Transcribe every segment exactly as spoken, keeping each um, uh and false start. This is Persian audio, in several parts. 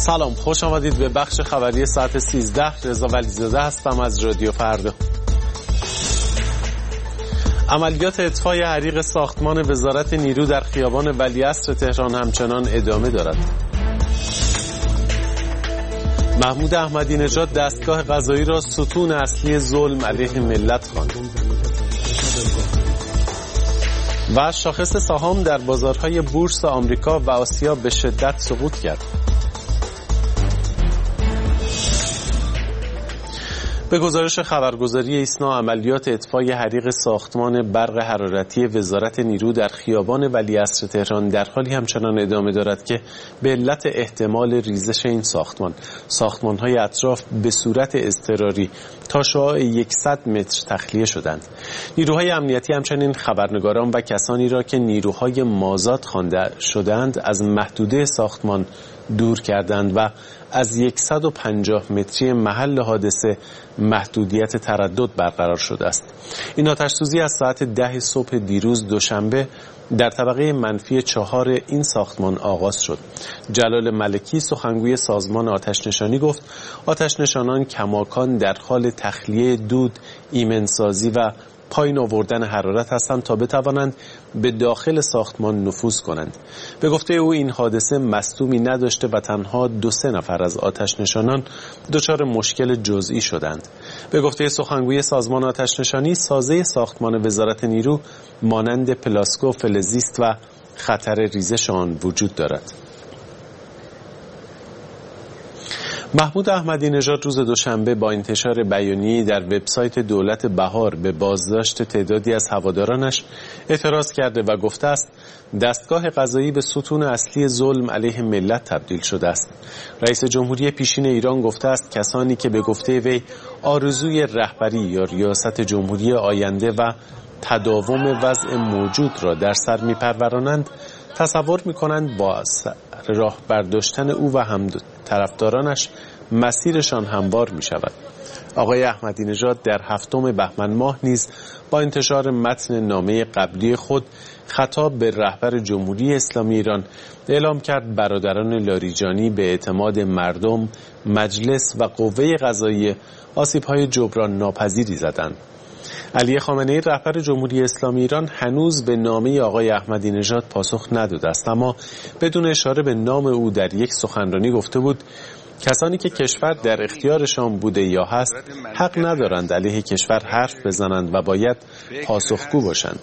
سلام، خوش آمدید به بخش خبری ساعت سیزده. رضا ولیزاده هستم از رادیو فردا. عملیات اطفای حریق ساختمان وزارت نیرو در خیابان ولیعصر تهران همچنان ادامه دارد. محمود احمدی نژاد دستگاه قضایی را ستون اصلی ظلم علیه ملت خواند. و شاخص سهام در بازارهای بورس آمریکا و آسیا به شدت سقوط کرد. به گزارش خبرگزاری ایسنا، عملیات اطفای حریق ساختمان برق حرارتی وزارت نیرو در خیابان ولیعصر تهران در حالی همچنان ادامه دارد که به علت احتمال ریزش این ساختمان، ساختمان‌های اطراف به صورت اضطراری تا شعاع صد متر تخلیه شدند. نیروهای امنیتی همچنین خبرنگاران و کسانی را که نیروهای مازاد خوانده شدند از محدوده ساختمان دور کردند و از صد و پنجاه متری محل حادثه محدودیت تردد برقرار شده است. این آتش‌سوزی از ساعت ده صبح دیروز دوشنبه در طبقه منفی چهار این ساختمان آغاز شد. جلال ملکی سخنگوی سازمان آتش‌نشانی گفت آتش‌نشانان کماکان در حال تخلیه دود، ایمنسازی و پایین آوردن حرارت هستند تا بتوانند به داخل ساختمان نفوذ کنند. به گفته او این حادثه مصدومی نداشته و تنها دو سه نفر از آتش‌نشانان دچار مشکل جزئی شدند. به گفته سخنگوی سازمان آتش‌نشانی، سازه ساختمان وزارت نیرو مانند پلاسکو فلزیست و خطر ریزش آن وجود دارد. محمود احمدی نژاد روز دوشنبه با انتشار بیانیه‌ای در وبسایت دولت بهار به بازداشت تعدادی از هوادارانش اعتراض کرده و گفته است دستگاه قضایی به ستون اصلی ظلم علیه ملت تبدیل شده است. رئیس جمهوری پیشین ایران گفته است کسانی که به گفته وی آرزوی رهبری یا ریاست جمهوری آینده و تداوم وضع موجود را در سر می‌پرورانند، تصور می‌کنند با راه برداشتن او و هم طرفدارانش مسیرشان هموار می شود. آقای احمدی نژاد در هفتم بهمن ماه نیز با انتشار متن نامه قبلی خود خطاب به رهبر جمهوری اسلامی ایران اعلام کرد برادران لاریجانی به اعتماد مردم، مجلس و قوه قضاییه آسیب‌های جبران ناپذیری زدند. علی خامنه‌ای رهبر جمهوری اسلامی ایران هنوز به نامه آقای احمدی نژاد پاسخ نداده است، اما بدون اشاره به نام او در یک سخنرانی گفته بود کسانی که کشور در اختیارشان بوده یا هست حق ندارند علیه کشور حرف بزنند و باید پاسخگو باشند.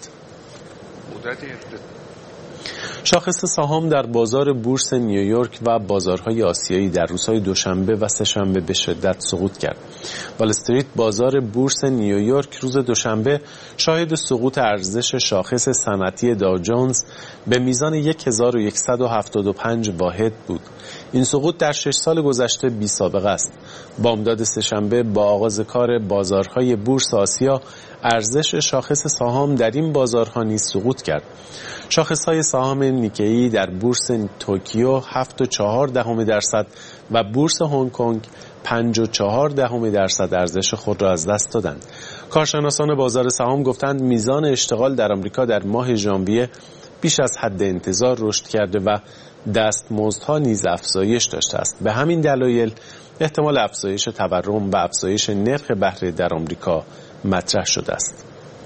شاخص سهام در بازار بورس نیویورک و بازارهای آسیایی در روزهای دوشنبه و سه‌شنبه به شدت سقوط کرد. وال استریت بازار بورس نیویورک روز دوشنبه شاهد سقوط ارزش شاخص صنعتی داو جونز به میزان هزار و صد و هفتاد و پنج واحد بود. این سقوط در شش سال گذشته بی سابقه است. بامداد سه‌شنبه با آغاز کار بازارهای بورس آسیا، ارزش شاخص سهام در این بازارها نیز سقوط کرد. شاخص‌های سهام نیکی در بورس توکیو هفت و چهار دهم درصد و بورس هنگ کنگ پنج و چهار دهم درصد ارزش خود را از دست دادند. کارشناسان بازار سهام گفتند میزان اشتغال در آمریکا در ماه ژانویه بیش از حد انتظار رشد کرده و دستمزدها نیز افزایش داشته است. به همین دلایل احتمال افزایش تورم و افزایش نرخ بهره در آمریکا مطرح شده است.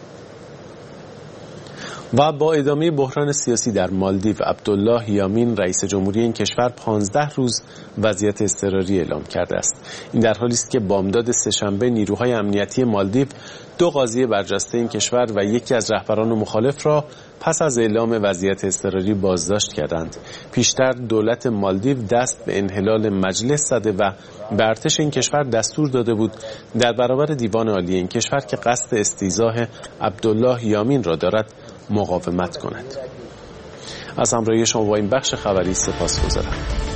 و با ادامه بحران سیاسی در مالدیو، عبدالله یامین رئیس جمهوری این کشور پانزده روز وضعیت اضطراری اعلام کرده است. این در حالی است که بامداد سه‌شنبه نیروهای امنیتی مالدیو دو قاضی برجسته این کشور و یکی از رهبران مخالف را پس از اعلام وضعیت اضطراری بازداشت کردند. پیشتر دولت مالدیو دست به انحلال مجلس زده و به ارتش این کشور دستور داده بود در برابر دیوان عالی این کشور که قصد استیضاح عبدالله یامین را دارد مقاومت کند. از همراهی شما با این بخش خبری سپاسگزارم.